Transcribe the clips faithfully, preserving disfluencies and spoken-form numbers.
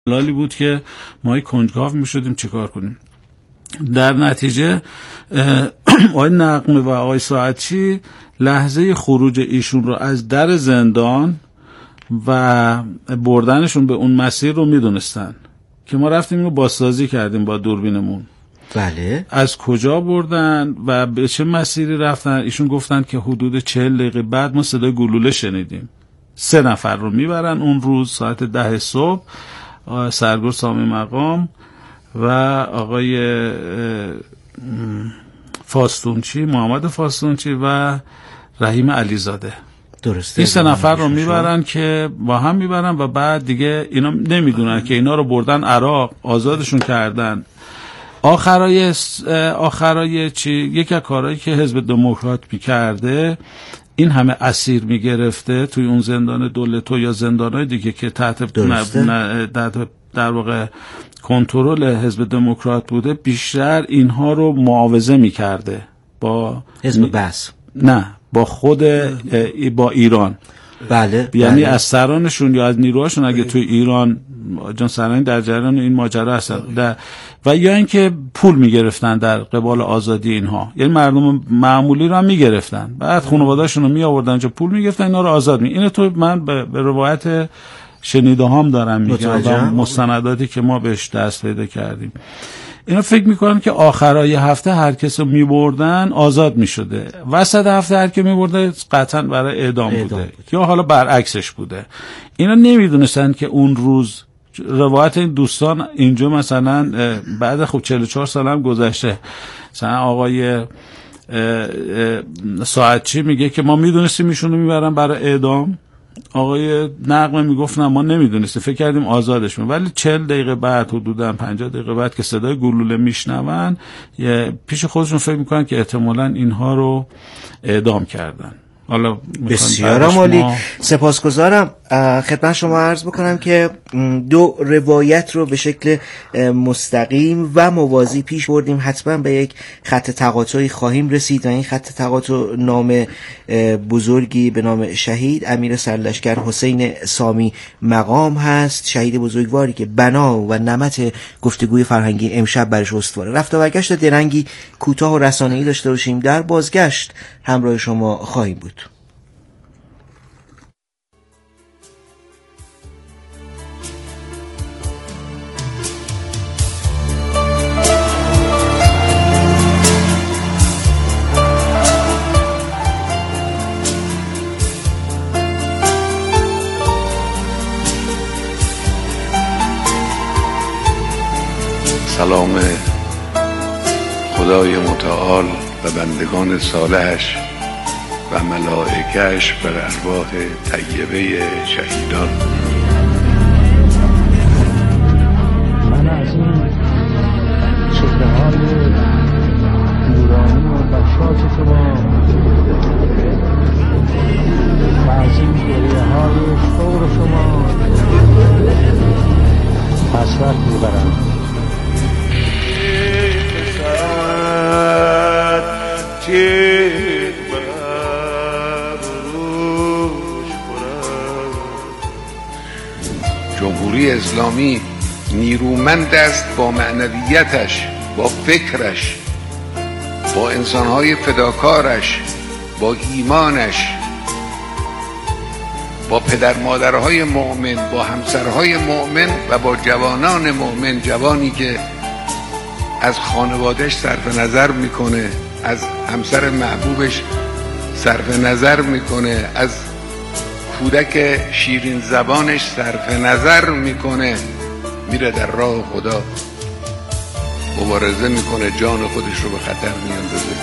لالی بود که ما کنجکاو میشدیم چیکار کنیم. در نتیجه آقای نقمه و آقای ساعتچی لحظه خروج ایشون رو از در زندان و بردنشون به اون مسیر رو میدونستن که ما رفتیم اینو بازسازی کردیم با دوربینمون. بله. از کجا بردن و به چه مسیری رفتن؟ ایشون گفتن که حدود چهل دقیقه بعد ما صدای گلوله شنیدیم. سه نفر رو میبرن اون روز ساعت ده صبح، سرگور سامی مقام و آقای فاستونچی، محمد فاستونچی و رحیم علیزاده. درسته. این سه نفر رو میبرن که با هم میبرن و بعد دیگه اینا نمیدونن که اینا رو بردن عراق، آزادشون کردن. آخرای آخرای چی یکی از کارهایی که حزب دموکرات میکرده این همه اسیر میگرفته توی اون زندان دولتو یا زندانهای دیگه که تحت در واقع کنترل حزب دموکرات بوده، بیشتر اینها رو معاوضه میکرده با حزب بس، نه با خود با ایران. بله. یعنی بله. از سرانشون یا از نیروهاشون اگه توی ایران جان سرانی در جریان این ماجرا هستن و یا اینکه پول میگرفتن در قبال آزادی اینها، یعنی مردم معمولی رو هم میگرفتن، بعد خانواده‌شون رو می آوردن اونجا پول میگرفتن اینا رو آزاد می. اینو تو من به, به روایت شنیده هام دارم میگم و مستنداتی که ما بهش دست پیدا کردیم. اینا فکر میکنن که آخرای هفته هر کس رو میبردن آزاد میشده، وسط هفته هر که میبرده قطعا برای اعدام, اعدام بوده بود. یا حالا برعکسش بوده. اینا نمیدونستن که اون روز روایت این دوستان اینجا مثلا بعد خب چهل و چهار سال هم گذشته، مثلا آقای ساعتچی میگه که ما میدونستیم ایشونو میبرن برای اعدام، آقای نقمه میگفت نه ما نمیدونستیم، فکر کردیم آزادش میکنن، ولی چهل دقیقه بعد حدودا پنجاه دقیقه بعد که صدای گلوله میشنون پیش خودشون فکر میکنن که احتمالاً اینها رو اعدام کردن. حالا بسیار عالی، سپاسگزارم. خدمت شما عرض بکنم که دو روایت رو به شکل مستقیم و موازی پیش بردیم. حتما به یک خط تقاطعی خواهیم رسید و این خط تقاطع نام بزرگی به نام شهید امیر سرلشکر حسین سامی مقام هست، شهید بزرگواری که بنا و نمط گفتگوی فرهنگی امشب برش استواره. رفت و برگشت درنگی کوتاه و رسانه‌ای داشته باشیم، در بازگشت همراه شما خواهیم بود. سلام خدای متعال و بندگان صالحش و ملائکه‌اش بر ارواح طیبه شهیدان. من از این چهره‌های نورانی و بخشاش شما و از این گریه‌های شور شما حسرت می‌برم. جمهوری اسلامی نیرومند است با معنویتش، با فکرش، با انسانهای فداکارش، با ایمانش، با پدر مادرهای مؤمن، با همسرهای مؤمن و با جوانان مؤمن. جوانی که از خانوادهش صرف نظر میکنه، از همسر محبوبش صرف نظر میکنه، از کودک شیرین زبانش صرف نظر میکنه، میره در راه خدا مبارزه میکنه، جان خودش رو به خطر میاندازه.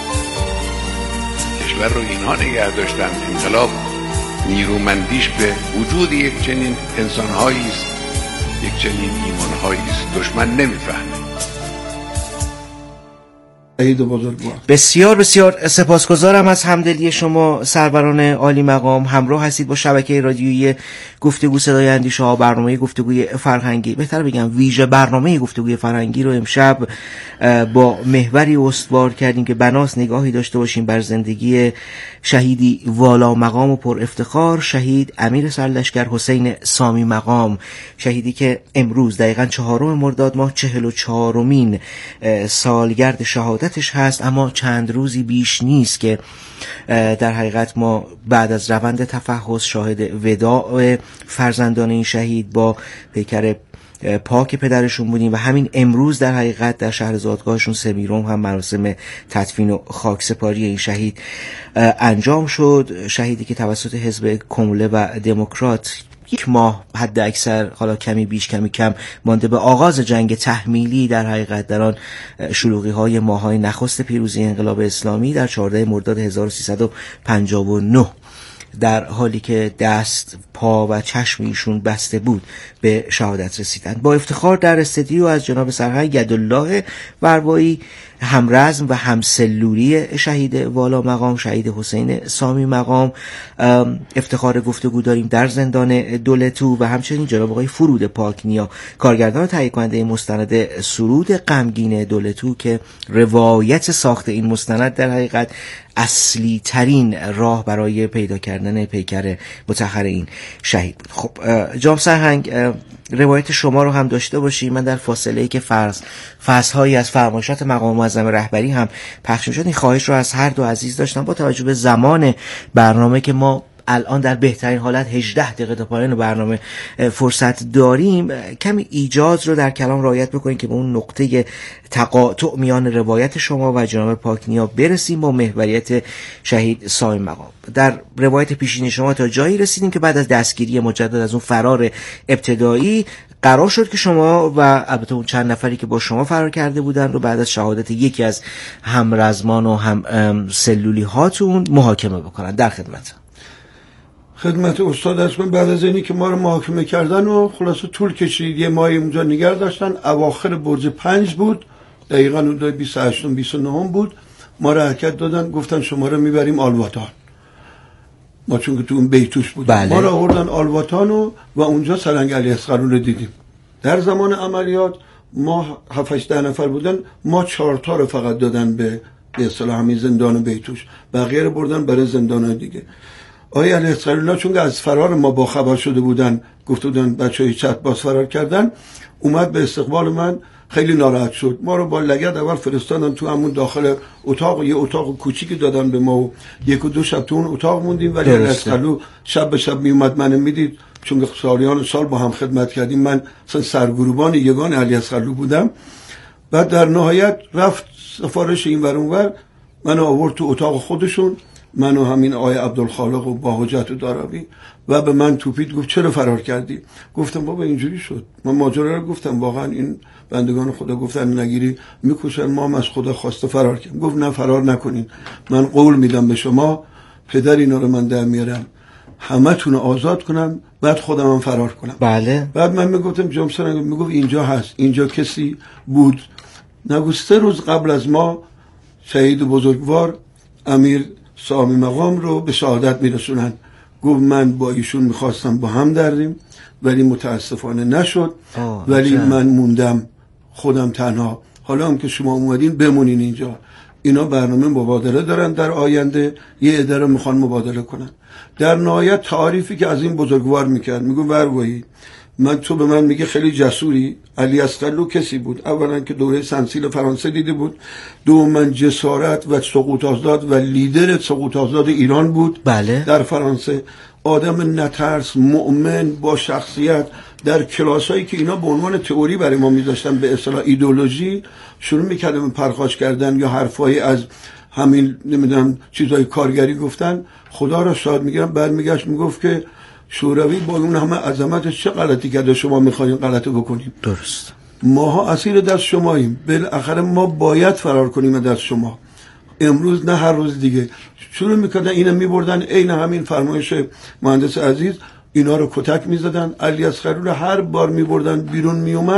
کشور رو اینها نگه داشتن. انقلاب نیرومندیش به وجود یک چنین انسانهایی است، یک چنین ایمانهایی است. دشمن نمیفهمه. شهید بزرگوار. بسیار بسیار سپاسگزارم از همدلی شما سروران عالی مقام. همراه هستید با شبکه رادیویی گفتگو صدای اندیشه ها، برنامه گفتگوی فرهنگی، بهتر بگم ویژه برنامه گفتگوی فرهنگی رو امشب با محوری استوار کردیم که بناس نگاهی داشته باشیم بر زندگی شهیدی والا مقام و پر افتخار، شهید امیر سرلشکر حسین سامی مقام، شهیدی که امروز دقیقاً چهارم مرداد ماه چهل و چهارمین سالگرد شهادتش هست. اما چند روزی بیش نیست که در حقیقت ما بعد از روند تفحص شاهد وداع فرزندان این شهید با پیکر پاک پدرشون بودیم و همین امروز در حقیقت در شهر زادگاهشون سمیرم هم مراسم تدفین و خاکسپاری این شهید انجام شد. شهیدی که توسط حزب کموله و دموکرات یک ماه حد اکثر، حالا کمی بیش کمی کم، مانده به آغاز جنگ تحمیلی در حقیقت در آن شلوغی های ماهای نخست پیروزی انقلاب اسلامی در چهاردهم مرداد هزار و سیصد و پنجاه و نه در حالی که دست، پا و چشم ایشون بسته بود به شهادت رسیدند. با افتخار در استودیو از جناب سرهنگ یدالله وربایی، همرزم و همسلولی شهید والا مقام شهید حسین سامی مقام، افتخار گفتگو داریم در زندان دولتو و همچنین جناب آقای فرود پاکنیا، کارگردان تهیه کننده مستند سرود غمگین دولتو که روایت ساخت این مستند در حقیقت اصلی ترین راه برای پیدا کردن پیکر متأخر این شهید بود. خب جناب سرهنگ، روایت شما رو هم داشته باشیم. من در فاصله ای که فرض فصل‌هایی از فرمایشات مقام معظم رهبری هم پخش می‌شد این خواهش رو از هر دو عزیز داشتم با توجه به زمان برنامه که ما الان در بهترین حالت هجده دقیقه تا پایان برنامه فرصت داریم، کمی ایجاز رو در کلام رعایت بکنیم که به اون نقطه تقاطع میان روایت شما و جناب پاکنیا برسیم با محوریت شهید سامی مقام. در روایت پیشین شما تا جایی رسیدیم که بعد از دستگیری مجدد از اون فرار ابتدایی قرار شد که شما و البته اون چند نفری که با شما فرار کرده بودن رو بعد از شهادت یکی از همرزمان و هم سلولی هاتون محاکمه بکنن. در خدمت خدمت استاد هستم. بعد از اینی که ما رو محاکمه کردن و خلاصه طول کشید، یه ماهی اونجا نگه داشتن، اواخر برج پنج بود، دقیقاً اون بیست و هشت بیست و نه بود، ما رو حرکت دادن، گفتن شما رو میبریم آلواتان. ما چون که تو اون بیتوش بودیم بله. ما رو آوردن آلواتان و, و اونجا سرنگ علی اصغرون رو دیدیم. در زمان عملیات ما هفت هشت نفر بودن، ما چهار تا رو فقط دادن به به اصطلاح همین زندان بیتوش، بقیه رو بردن برای زندان‌های دیگه. آقای علی اصغرون چون از فرار ما با خبر شده بودن، گفته بودن بچه‌های چت باز فرار کردن، اومد به استقبال من، خیلی ناراحت شد. ما رو با لگد اول فرستادن تو همون داخل اتاق، یه اتاق کوچیکی دادن به ما و یک و دو شب تو اون اتاق موندیم. ولی علی اصغرون شب به شب می اومد منو میدید، چون سالیان سال با هم خدمت کردیم، من اصلا سرگروبان یگان علی اصغرون بودم. بعد در نهایت رفت سفارش این ور اون ور، منو آورد تو اتاق خودشون، من و همین آقای عبدالخالق و با حجت و داراوی، و به من توپید، گفت چرا فرار کردی؟ گفتم بابا اینجوری شد. من ماجرا رو گفتم، واقعا این بندگان خدا گفتن نگیری میکشن، ما هم از خدا خواسته فرار کردیم. گفت نه فرار نکنین، من قول میدم به شما، پدر اینا رو من در میارم، همه تون آزاد کنم، بعد خودم هم فرار کنم. بله. بعد من میگفتم جمسن میگفت اینجا هست، اینجا کسی بود. نگو سه روز قبل از ما شهید بزرگوار امیر سامی مقام رو به شهادت میرسونن. گفت من با ایشون میخواستم با هم دردیم، ولی متاسفانه نشد، ولی جا. من موندم خودم تنها. حالا هم که شما اومدین بمونین اینجا. اینا برنامه مبادله دارن، در آینده یه عده رو میخوان مبادله کنن. در نهایت تعریفی که از این بزرگوار میکرد، میگو ورگویی من، تو به من میگه خیلی جسوری. علی اصغرلو کسی بود اولا که دوره سنسیل فرانسه دیده بود، دوما جسارت و سقوط آزاد و لیدر سقوط آزاد ایران بود. بله. در فرانسه آدم نترس، مؤمن، با شخصیت. در کلاسایی که اینا به عنوان تئوری برای ما میذاشتن، به اصطلاح ایدئولوژی، شروع میکردن پرخاش کردن یا حرفایی از همین نمیدونم چیزای کارگری گفتن، خدا را شاد میگیرم. برمیگشت میگفت که شوروی با اون همه عظمتش چه غلطی کرده، شما میخواین غلطی بکنیم. درست. ماها اسیر دست شماییم، بالاخره ما باید فرار کنیم دست شما، امروز نه هر روز دیگه. شروع میکردن اینا میبردن، عین همین فرمایش مهندس عزیز، اینا رو کتک میزدن. علی اصغرلو هر بار میبردن بیرون میومد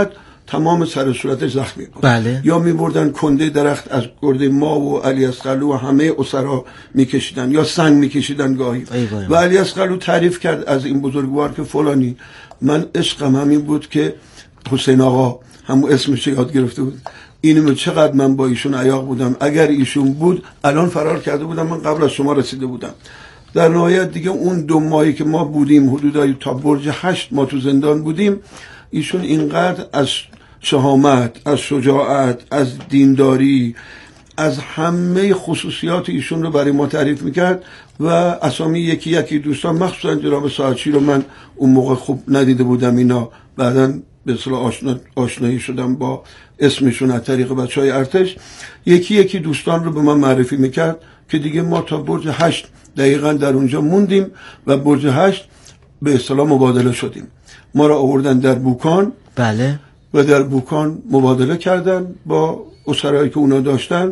تمام سر و صورتش زخمی بود. بله. یا میبردن کنده درخت از گرده ما و علی اصغرلو و همه اسرا میکشیدن یا سنگ میکشیدن گاهی. و علی اصغرلو تعریف کرد از این بزرگوار که فلانی، من عشقم همین بود که حسین آقا همون اسمش یاد گرفته بود، اینو چقدر من با ایشون عیاق بودم، اگر ایشون بود الان فرار کرده بودم، من قبل از شما رسیده بودم. در نهایت دیگه اون دو ماهی که ما بودیم حدودای تا برج هشت ما تو زندان بودیم، ایشون اینقدر از شهامت، از شجاعت، از دینداری، از همه خصوصیات ایشون رو برای ما تعریف میکرد و اسامی یکی یکی دوستان، مخصوصا جناب ساعدچی رو من اون موقع خوب ندیده بودم، اینا بعداً به اصطلاح آشنا، آشنایی شدم با اسمشون از طریق بچهای ارتش، یکی یکی دوستان رو به من معرفی میکرد که دیگه ما تا برج هشت دقیقاً در اونجا موندیم و برج هشت به اصطلاح مبادله شدیم. ما را آوردن در بوکان. بله. و در بوکان مبادله کردن با اسرایی که اونا داشتن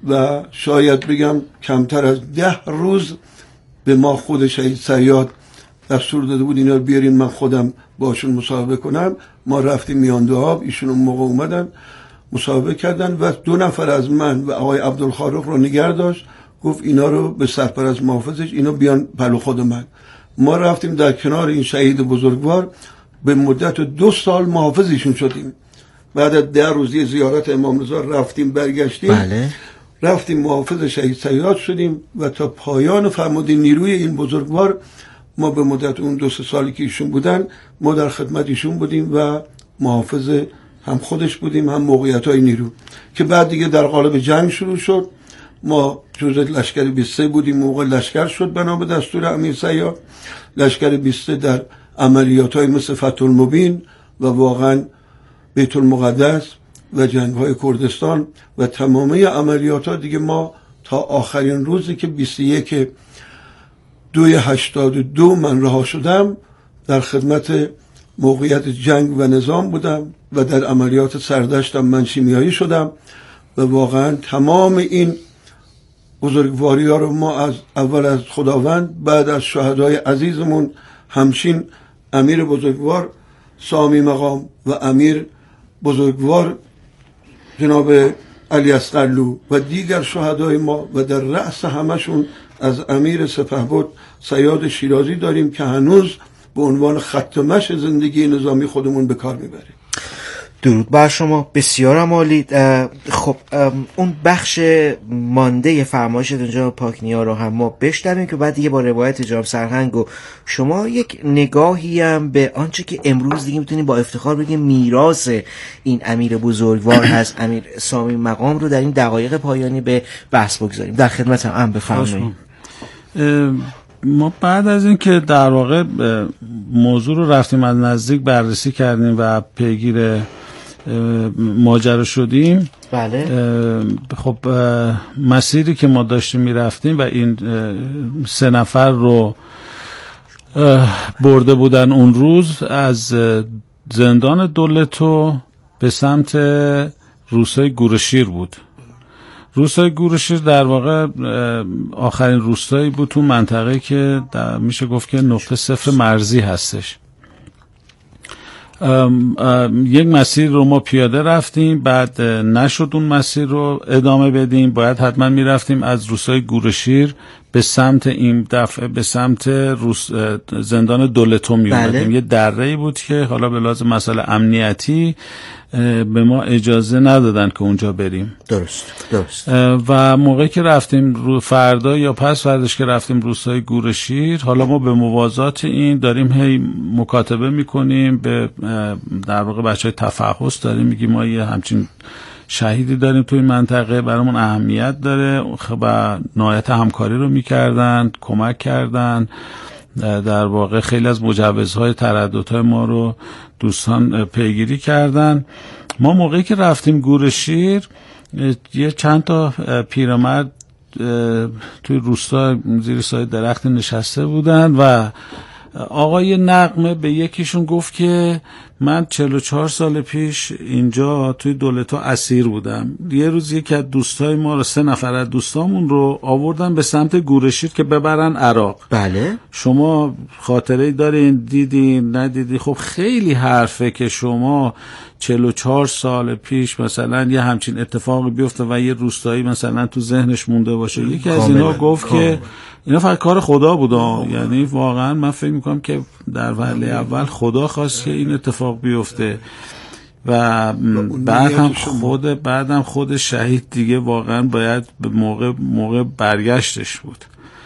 و شاید بگم کمتر از ده روز به ما خود شهید صیاد دستور داده بود اینا رو بیارین من خودم باشون مصاحبه کنم. ما رفتیم میانده آب، ایشون اون موقع اومدن مصاحبه کردن و دو نفر از من و آقای عبدالخالق رو نگه داشت، گفت اینا رو به سرپرست محافظش اینا بیان پلو خود من. ما رفتیم در کنار این شهید بزرگوار، به مدت دو سال محافظشون شدیم. بعد از ده روزی زیارت امام رضا رفتیم برگشتیم. بله. رفتیم محافظ شهید صیاد شدیم و تا پایان فرمانده نیروی این بزرگوار ما به مدت اون دو سه سالی که ایشون بودن ما در خدمت ایشون بودیم و محافظ هم خودش بودیم هم موقعیت‌های نیرو، که بعد دیگه در قالب جنگ شروع شد. ما جزء لشکر بیست و سه بودیم، موقع لشکر شد بنا به دستور امیر صیاد. لشکر بیست و سه در عملیات‌های مثل فتح المبین و واقعا بیت المقدس و جنگ‌های کردستان و تمامی عملیات‌ها دیگه ما تا آخرین روزی که بیست و یک دوی هشتاد و دو من رها شدم در خدمت موقعیت جنگ و نظام بودم و در عملیات سردشتم من شیمیایی شدم و واقعا تمام این بزرگواری ها رو ما از اول از خداوند، بعد از شهدای عزیزمون همچین امیر بزرگوار سامی مقام و امیر بزرگوار جناب علی اصغرلو و دیگر شهدای ما و در رأس همشون از امیر سپهبد صیاد شیرازی داریم که هنوز به عنوان خط مشی زندگی نظامی خودمون به کار میبریم. درود بر شما، بسیار عالی. خب اون بخش مانده فرمایشت اونجا پاکنیا رو هم ما بشنویم که بعد دیگه با روایت جناب سرهنگ و شما یک نگاهی هم به آنچه که امروز دیگه میتونیم با افتخار بگیم میراث این امیر بزرگوار هست، امیر سامی مقام رو در این دقایق پایانی به بحث بگذاریم. در خدمت هم, هم بفرمایید. ما بعد از این که در واقع موضوع رو رفتیم از نزدیک بررسی کردیم و پیگیر ماجرا شدیم، بله. خب مسیری که ما داشتیم میرفتیم و این سه نفر رو برده بودن اون روز از زندان دولتو به سمت روستای گورشیر بود. روستای گورشیر در واقع آخرین روستایی بود تو منطقه که میشه گفت که نقطه صفر مرزی هستش. ام ام یک مسیر رو ما پیاده رفتیم، بعد نشد اون مسیر رو ادامه بدیم، باید حتما میرفتیم از روستای گورشیر به سمت این دفعه به سمت روس زندان دولتو می اومدیم. بله. یه دره‌ای بود که حالا به لحاظ مسئله امنیتی به ما اجازه ندادن که اونجا بریم. درست درست. و موقعی که رفتیم رو فردا یا پس فرداش که رفتیم روستای گورشیر، حالا ما به موازات این داریم هی مکاتبه میکنیم به در واقع بچهای تفحص داریم میگیم ما یه همچین شهیدی داریم توی منطقه، برامون اهمیت داره و نهایت همکاری رو میکردن، کمک کردن. در واقع خیلی از مجوزهای ترددهای ما رو دوستان پیگیری کردن. ما موقعی که رفتیم گورشیر یه چند تا پیرمرد توی روستا زیر سایه درخت نشسته بودن و آقای نغمه به یکیشون گفت که من چهل و چهار سال پیش اینجا توی دولتو اسیر بودم. یه روز یکی از دوستای ما رو، سه نفر از دوستامون رو آوردن به سمت گورشید که ببرن عراق. بله. شما خاطره دارین، دیدین، ندیدی؟ خب خیلی حرفه که شما چهل و چهار سال پیش مثلا یه همچین اتفاقی بیفته و یه روستایی مثلا تو ذهنش مونده باشه. یکی از اینا گفت کامل. که اینا فقط کار خدا بوده. یعنی واقعا من فکر میکنم که در وهله اول خدا خواست که این اتفاق بیفته و بعد هم خود بعدم خود شهید دیگه واقعا باید به موقع موقع برگشتش بود.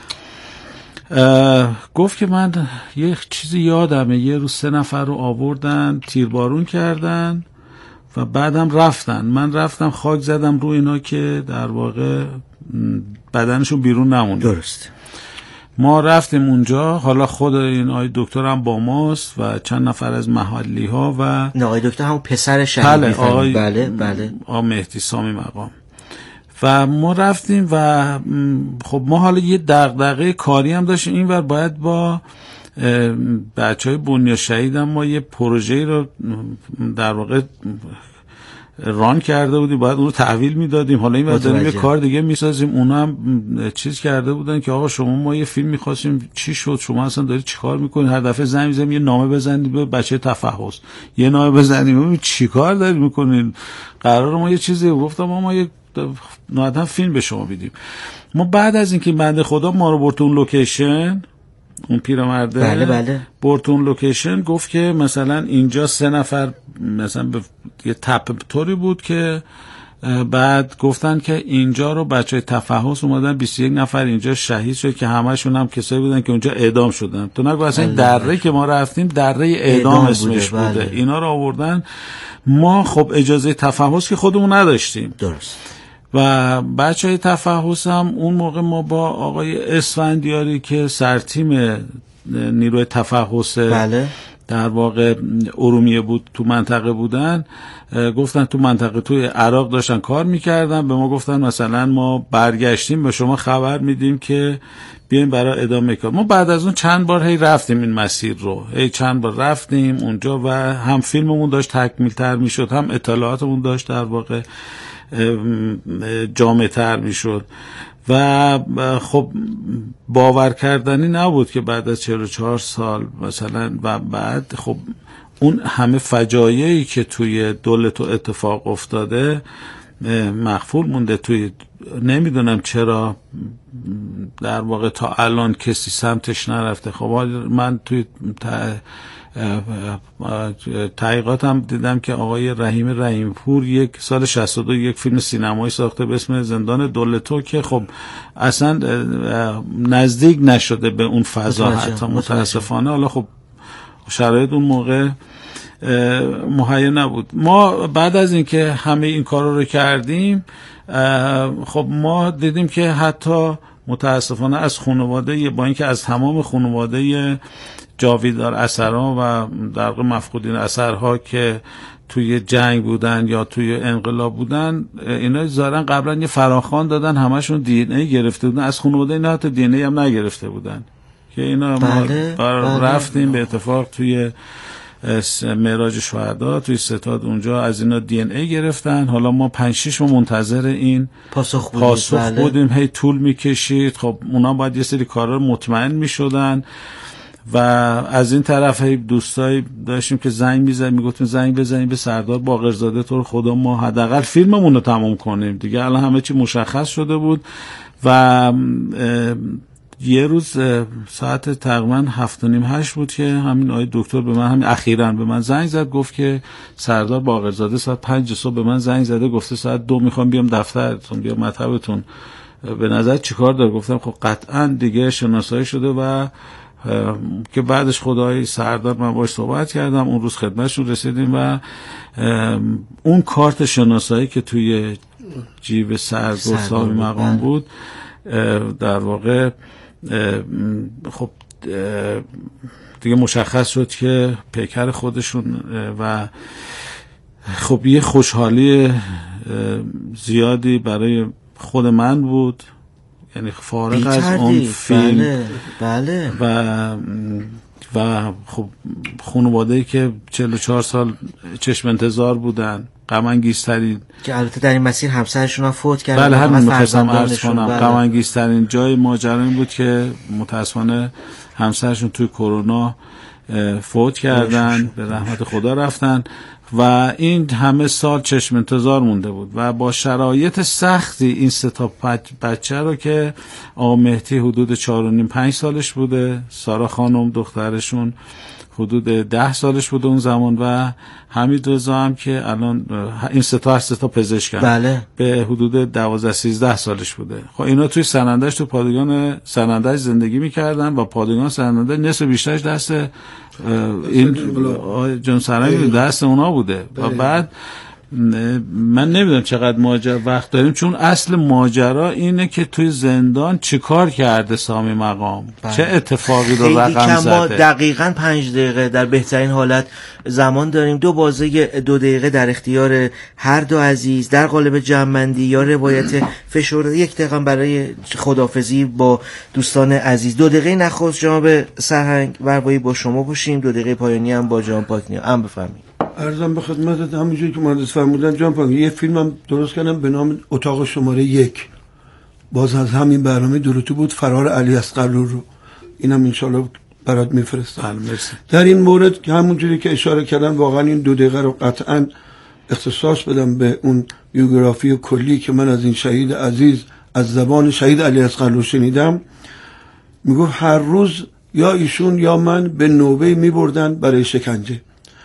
گفت که من یه چیزی یادمه، یه روز سه نفر رو آوردن تیربارون کردن و بعدم رفتن. من رفتم خاک زدم رو اینا که در واقع بدنشون بیرون نمونده. درست. ما رفتیم اونجا، حالا خود این آقای دکتر هم با ماست و چند نفر از محلی ها و نه آقای دکتر هم پسر شهید. بله آقای بله بله آقای مهدی سامی مقام. و ما رفتیم و خب ما حالا یه دغدغه کاری هم داشتیم اینور، باید با بچهای بنیا شهید هم ما یه پروژه‌ای رو در واقع ران کرده بودیم، باید اون رو تحویل میدادیم. حالا این وقت داریم یه کار دیگه میسازیم. اونا هم چیز کرده بودن که آقا شما ما یه فیلم میخواستیم، چی شد؟ شما اصلا دارید چیکار میکنید؟ هر دفعه زنگ میزنیم یه نامه بزنید به بچه تفحص، یه نامه بزنیم ببین چیکار دارید میکنید؟ قرار ما یه چیزی گفتم ما ما یه نهایتا فیلم به شما بدیم. ما بعد از اینکه بنده خدا ما رو برد اون لوکیشن، اون پیرمرده بله بله برتون لوکیشن، گفت که مثلا اینجا سه نفر مثلا به یه تپ طوری بود که بعد گفتن که اینجا رو بچه تفحص اومدن بیست و یک نفر اینجا شهید شد که همشون هم کسایی بودن که اونجا اعدام شدن. تو نگو اصلا دره که ما رفتیم دره اعدام, اعدام اسمش بوده, بوده. بله. اینا رو آوردن. ما خب اجازه تفحص که خودمون نداشتیم. درست. و بچه های تفحص هم اون موقع ما با آقای اسفندیاری که سرتیم نیروی تفحص بله. در واقع ارومیه بود تو منطقه بودن، گفتن تو منطقه توی عراق داشتن کار میکردن، به ما گفتن مثلا ما برگشتیم به شما خبر میدیم که بیایم برای ادامه کار. ما بعد از اون چند بار هی رفتیم این مسیر رو، هی چند بار رفتیم اونجا و هم فیلممون داشت تکمیل تر میشد، هم اطلاعاتمون داشت در واقع جامع تر میشد و خب باور کردنی نبود که بعد از چهل و چهار سال مثلا و بعد خب اون همه فجایعی که توی دولت و اتفاق افتاده مخفول مونده. توی نمیدونم چرا در واقع تا الان کسی سمتش نرفته. خب من توی تحقیقاتم دیدم که آقای رحیم رحیمپور یک سال شصت و دو یک فیلم سینمایی ساخته به اسم زندان دولتو که خب اصلا نزدیک نشده به اون فضا حتی متاسفانه. حالا خب شرایط اون موقع مهیا نبود. ما بعد از اینکه همه این کارا رو کردیم خب ما دیدیم که حتی متاسفانه از خانواده، با اینکه از تمام خانواده جاویدار اثرها و در واقع مفقودین اثرها که توی جنگ بودن یا توی انقلاب بودن، اینا ظاهرا قبلا یه فراخوان دادن، همشون دی ان ای گرفته بودن. از خانواده اینا حتی دی ان ای هم نگرفته بودن که اینا بله، ما بله. رفتیم به اتفاق توی معراج شهدا توی ستاد اونجا از اینا دی ان ای گرفتن. حالا ما پنج شش ماه منتظر این پاسخ بودیم, پاسخ بله. بودیم. هی طول میکشید. خب اونا باید یه سری کارا مطمئن میشدن و از این طرف هی دوستایی داشتیم که زنگ میزنیم میگفتیم زنگ بزنیم به سردار باقرزاده تو رو خدا ما حداقل فیلممون رو تمام کنیم دیگه. الان همه چی مشخص شده بود و یه روز ساعت تقریبا هفت و نیم هشت بود که همین آقای دکتر به من همین اخیراً به من زنگ زد، گفت که سردار باقرزاده ساعت پنج صبح به من زنگ زده، گفته ساعت دو میخوام بیام دفترتون، بیام مطبتون، به نظر چیکار داره؟ گفتم خب قطعاً دیگه شناسایی شده و که بعدش خدای سردار من باش صحبت کردم، اون روز خدمتشون رسیدیم و اون کارت شناسایی که توی جیب سردار سامی مقام بود در واقع خب دیگه مشخص شد که پیکر خودشون و خب یه خوشحالی زیادی برای خود من بود، یعنی فارغ از اون فیلم. بله بله. و و خب خانواده‌ای که چهل و چهار سال چشم انتظار بودن، غم انگیزترین، که البته در این مسیر همسرشون هم فوت کردن. بله همین می‌خواستم عرض کنم. غم انگیزترین جای ماجرا این بود که متأسفانه همسرشون توی کرونا فوت کردن، به رحمت خدا رفتن و این همه سال چشم انتظار مونده بود و با شرایط سختی این سه تا بچه رو که آقا مهدی حدود چهار و نیم پنج سالش بوده، سارا خانم دخترشون حدود ده سالش بوده اون زمان و حمید رضا هم که الان این سه تا هر سه تا پزشکن، بله، به حدود دوازده سیزده سالش بوده. خب اینا توی سنندج تو پادگان سنندج زندگی میکردن و پادگان سنندج نصف بیشترش دست این جان سرنگ دست اونا بوده و بعد من نمیدونم چقدر ماجرا وقت داریم، چون اصل ماجرا اینه که توی زندان چیکار کرده سامی مقام، بله. چه اتفاقی رو رقم زده. ما دقیقاً پنج دقیقه در بهترین حالت زمان داریم، دو بازه دو دقیقه در اختیار هر دو عزیز در قالب جمع‌بندی یا روایت فشرده، یک دقیقه برای خداحافظی با دوستان عزیز. دو دقیقه نخست جناب سرهنگ بربایی با شما باشیم، دو دقیقه پایانی هم با جناب پاکنیا. هم بفرمایید. عرضم به خدمتت همونجوری که مهندس فرمودن جان پاک، یه فیلمم درست کردم به نام اتاق شماره یک، باز از همین برنامه درتو بود، فرار علی اصغرلو رو، اینم انشالله برات میفرستم. در این مورد که همونجوری که اشاره کردن واقعا این دو دقیقه رو قطعا اختصاص بدم به اون بیوگرافی کلی که من از این شهید عزیز از زبان شهید علی اصغرلو شنیدم. میگفت هر روز یا ایشون یا من به نوبه میبردن برای شکنجه،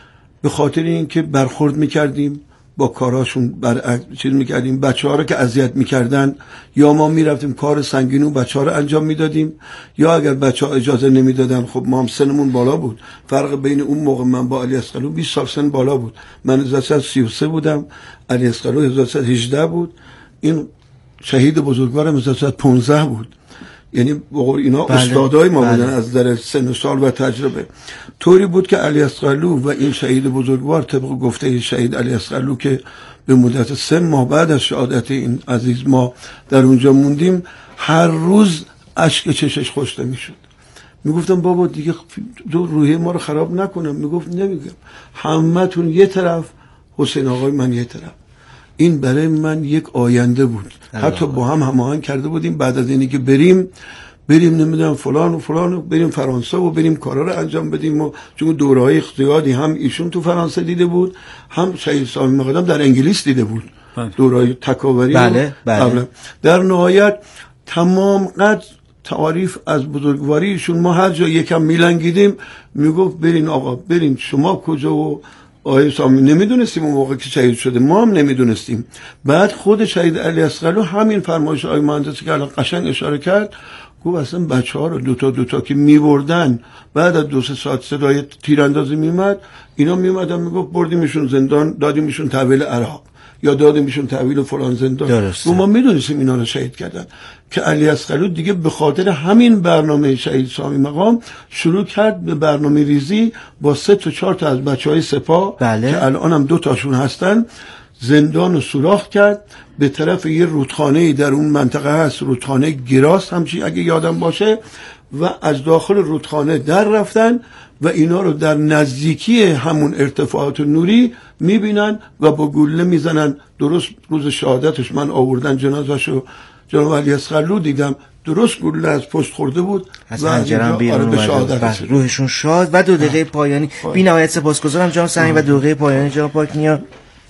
به خاطر اینکه برخورد میکردیم با کاراشون، بر چیز میکردیم، بچه ها رو که اذیت میکردن یا ما میرفتیم کار سنگین و بچه ها رو انجام میدادیم، یا اگر بچه ها اجازه نمیدادن خب ما هم سنمون بالا بود. فرق بین اون موقع من با علی اصغرلو بیست سال سن بالا بود، من هزار و سیصد و سی و سه بودم، علی اصغرلو هزار و سیصد و هجده بود، این شهید بزرگوارم هزار و سیصد و پانزده بود. یعنی بقول اینا بله، استادای ما بودن بله. از در سن و سال و تجربه. طوری بود که علی اصغرلو و این شهید بزرگوار طبق گفته شهید علی اصغرلو که به مدت سه ماه بعد از شهادت این عزیز ما در اونجا موندیم، هر روز اشک چشش خشته میشد. میگفتم بابا دیگه دو روحی ما رو خراب نکنم. میگفت نمیگم، همتون یه طرف، حسین آقای من یه طرف. این برای من یک آینده بود. حتی با هم هماهنگ کرده بودیم بعد از اینی که بریم بریم نمیدونم فلان و فلان و بریم فرانسه و بریم کارا رو انجام بدیم و چون دوره‌های اقتصادی هم ایشون تو فرانسه دیده بود، هم شهید سامی مقدم در انگلیس دیده بود، دوره‌های تکاوری. بله بله. در نهایت تمام قد تعریف از بزرگواری ایشون ما هر جا یکم میلنگیدیم میگفت برین آقا برین شما کجا و آقای سامی نمیدونستیم اون موقع که شهید شده، ما هم نمیدونستیم. بعد خود شهید علی اصغرلو همین فرمایش آقای مهندسی که الان قشنگ اشاره کرد، گفت اصلا بچه ها رو دوتا دوتا که میبردن بعد از دو سه ساعت صدای تیراندازی میمد، اینا میمدن میگفت بردیمشون زندان، دادیمشون تحویل عراق یا دادیمشون تحویل فلان زندان. و ما میدونستیم اینا رو شهید کردن. که علی اصغرلو دیگه به خاطر همین برنامه شهید سامی مقام شروع کرد به برنامه ریزی با سه تا چهار تا از بچهای سپاه بله. که الان هم دو تاشون هستن، زندان رو سوراخ کرد به طرف یه رودخانه در اون منطقه هست، رودخانه گراس همچی اگه یادم باشه، و از داخل رودخانه در رفتن و اینا رو در نزدیکی همون ارتفاعات نوری میبینن و با گوله میزنن. درست روز شهادتش من آوردن جنازه‌شو، جناب علی اصغرلو دیدم درست گوله از پشت خورده بود از هنجرم بیرون اومد. روحشون شاد. و دو دقیقه پایانی بی نهایت سپاسگزارم جناب سرهنگ و دو دقیقه پایانی جناب پاکنیا.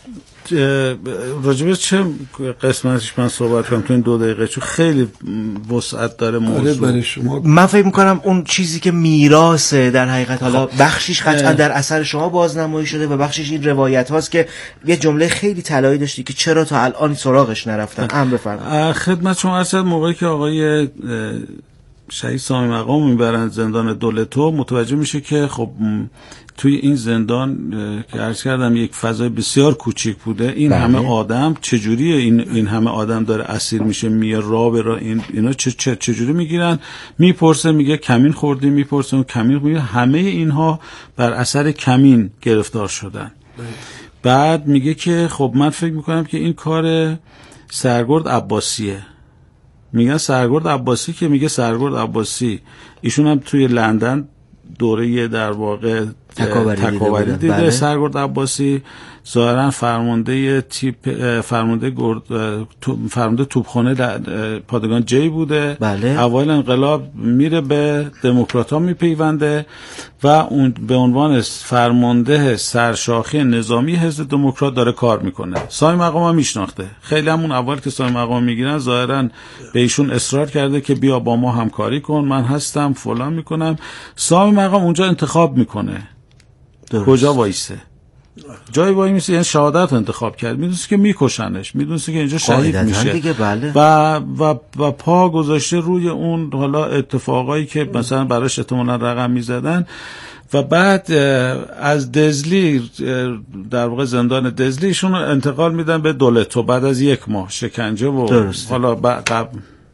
راجبه چه قسمتش من صحبت کنم تو این دو دقیقه، چون خیلی وسعت داره موضوع. شما من فکر میکنم اون چیزی که میراثه در حقیقت، حالا بخشیش قطعا در اثر شما بازنمایی شده و بخشیش این روایت هاست که یه جمله خیلی طلایی داشتی که چرا تا الان سراغش نرفتن. ام بفرمایید. خدمت شما عرض موقعی که آقای شهید سامی مقام میبرن زندان دولتو، متوجه میشه که خب توی این زندان که عرض کردم یک فضای بسیار کوچیک بوده، این بله. همه آدم چجوریه این این همه آدم داره اسیر میشه میاد راه به راه، این اینا چه چه چجوری میگیرن؟ میپرسه میگه کمین خوردیم، میپرسه اون کمین میگه همه اینها بر اثر کمین گرفتار شدن. بله. بعد میگه که خب من فکر میکنم که این کار سرگرد عباسیه. میگن سرگرد عباسی، که میگه سرگرد عباسی ایشون هم توی لندن دوره در واقع تکاوری, تکاوری دیده, دیده. بله. سرگرد عباسی ظاهرا فرمانده تیپ فرمانده گرد فرمانده توپخانه در پادگان جی بوده. بله. اوایل انقلاب میره به دموکرات‌ها میپیونده و اون به عنوان فرمانده سرشاخه نظامی حزب دموکرات داره کار میکنه. سامی مقام میشناخته. خیلی همون اول که سامی مقام میگیرن ظاهرا به ایشون اصرار کرده که بیا با ما همکاری کن، من هستم فلان میکنم. سامی مقام اونجا انتخاب میکنه درست. کجا وایسه، جای وای میسه، یعنی شهادت انتخاب کرد. میدونست که میکشنش، میدونست که اینجا شهید میشه دیگه. بله. و و و پا گذاشته روی اون حالا اتفاقایی که مثلا براش احتمالاً رقم میزدن. و بعد از دزلی در واقع زندان دزلی ایشون انتقال میدن به دولتو بعد از یک ماه شکنجه و درسته. حالا بعد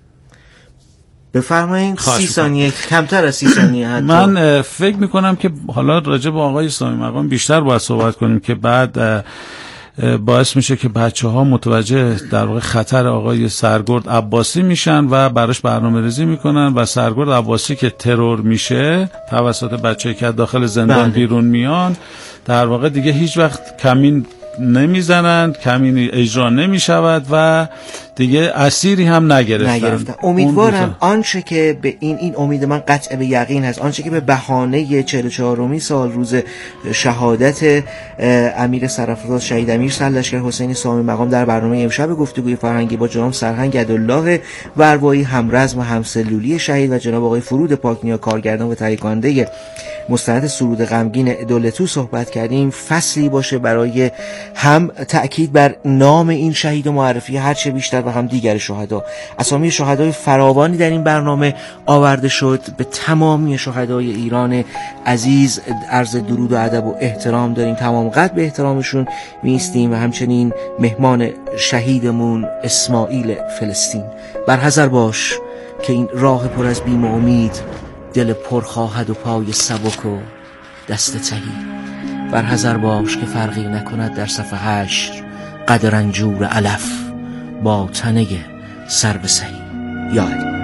بفرمایید. سی ثانیه، کمتر از سی ثانیه حتی. من فکر میکنم که حالا راجع به آقای سامی مقام بیشتر باید صحبت کنیم که بعد باعث میشه که بچه ها متوجه در واقع خطر آقای سرگرد عباسی میشن و براش برنامه ریزی میکنن و سرگرد عباسی که ترور میشه توسط بچه‌ای که داخل زندان بله. بیرون میان، در واقع دیگه هیچ وقت کمین نمیزنند، کمین اجرا نمیشود و دیگه اسیری هم نگرفتن. نگرفتن. امیدوارم آنچه که به این این امید من قطع به یقین هست، آنچه که به بهانه چهل و چهارمین سال روز شهادت امیر سرافراز شهید امیر سرلشکر حسین سامی مقام در برنامه امشب گفتگوی فرهنگی با جناب سرهنگ عدالله وروایی همرزم و همسلولی شهید و جناب آقای فرود پاکنیا کارگردان و تهیه کننده مستند سرود غمگین دولتو صحبت کردیم. فصلی باشه برای هم تأکید بر نام این شهید و معرفی هرچه بیشتر و هم دیگر شهدا. اسامی شهدای فراوانی در این برنامه آورده شد. به تمامی شهدای ایران عزیز عرض درود و ادب و احترام داریم، تمام قد به احترامشون میستیم و همچنین مهمان شهیدمون اسماعیل فلسطین. برحذر باش که این راه پر از بیم و امید دل پر خواهد و پای سبک و دست تهی. برحذر باش که فرقی نکند در صف حشر قد رنجور علف با تنه سر به سهی. یا علی.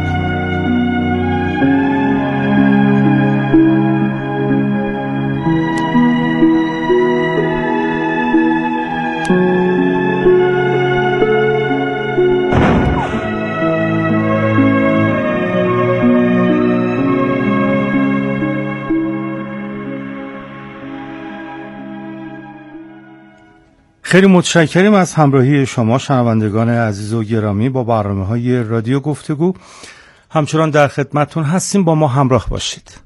خیلی متشکریم از همراهی شما شنوندگان عزیز و گرامی با برنامه‌های رادیو گفتگو. همچنان در خدمتتون هستیم، با ما همراه باشید.